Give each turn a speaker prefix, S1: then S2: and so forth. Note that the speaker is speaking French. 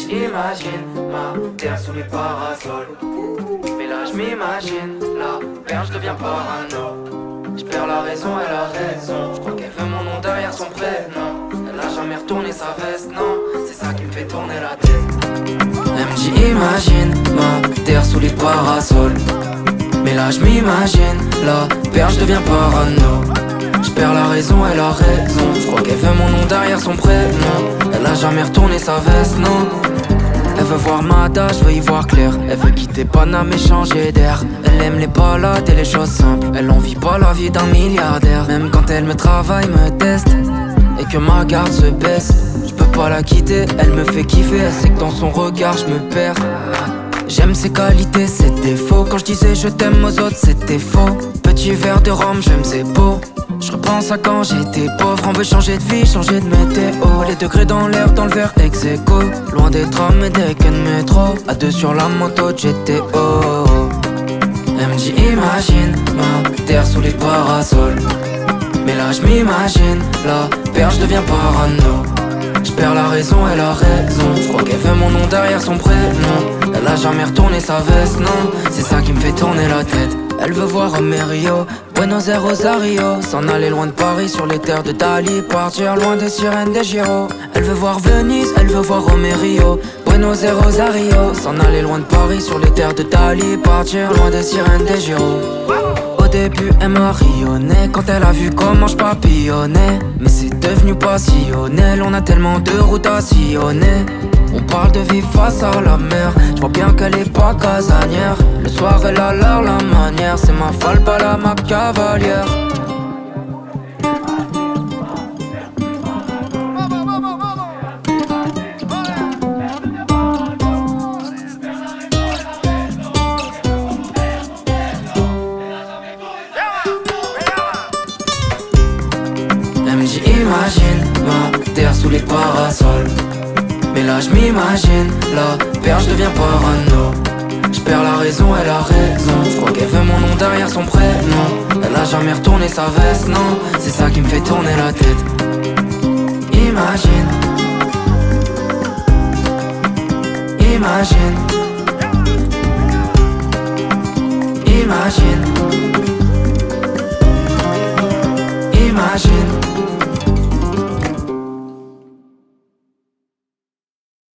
S1: j'imagine ma terre sous les parasols. Mais là j'm'imagine la perche devient parano. J'perds la raison, elle a raison. J'crois qu'elle veut mon nom derrière son prénom. Elle a jamais retourné sa veste, non. C'est ça qui me fait tourner la tête. Elle me dit imagine ma terre sous les parasols. Mais là j'm'imagine la perche devient parano. J'perds la raison, elle a raison. J'crois qu'elle veut mon nom derrière son prénom. Elle a jamais retourné sa veste, non. Elle veut voir Mada, je veux y voir clair. Elle veut quitter Paname et changer d'air. Elle aime les balades et les choses simples. Elle en vit pas la vie d'un milliardaire. Même quand elle me travaille, me teste et que ma garde se baisse, je peux pas la quitter, elle me fait kiffer. Elle sait que dans son regard je me perds. J'aime ses qualités, ses défauts. Quand je disais je t'aime aux autres, c'était faux. Petit verre de rhum, j'aime c'est beau. Je repense à quand j'étais pauvre. On veut changer de vie, changer de météo. Les degrés dans l'air, dans le verre ex-aequo. Loin des trams et des quais de métro. À deux sur la moto GTO. Elle me dit imagine ma terre sous les parasols. Mais là j'm'imagine la perche devient parano. J'perds la raison, elle a raison. J'crois qu'elle veut mon nom derrière son prénom. Elle a jamais retourné sa veste, non. C'est ça qui me fait tourner la tête. Elle veut voir Romerio, Buenos Aires, Rosario. S'en aller loin de Paris sur les terres de Dali. Partir loin des sirènes des Giro. Elle veut voir Venise, elle veut voir Romerio, Buenos Aires, Rosario. S'en aller loin de Paris sur les terres de Dali. Partir loin des sirènes des Giro. Au début elle m'a rayonné quand elle a vu comment je papillonnais. Mais c'est devenu passionnel, on a tellement de routes à sillonner. On parle de vivre face à la mer. Je vois bien qu'elle est pas casanière. Le soir elle a l'air la manière. C'est ma falle, pas la ma cavalière. Elle me dit imagine ma terre sous les parasols. Mais là j'm'imagine la perche devient parano. J'perds la raison, elle a raison. J'crois qu'elle veut mon nom derrière son prénom. Elle a jamais retourné sa veste, non. C'est ça qui me fait tourner la tête. Imagine. Imagine. Imagine.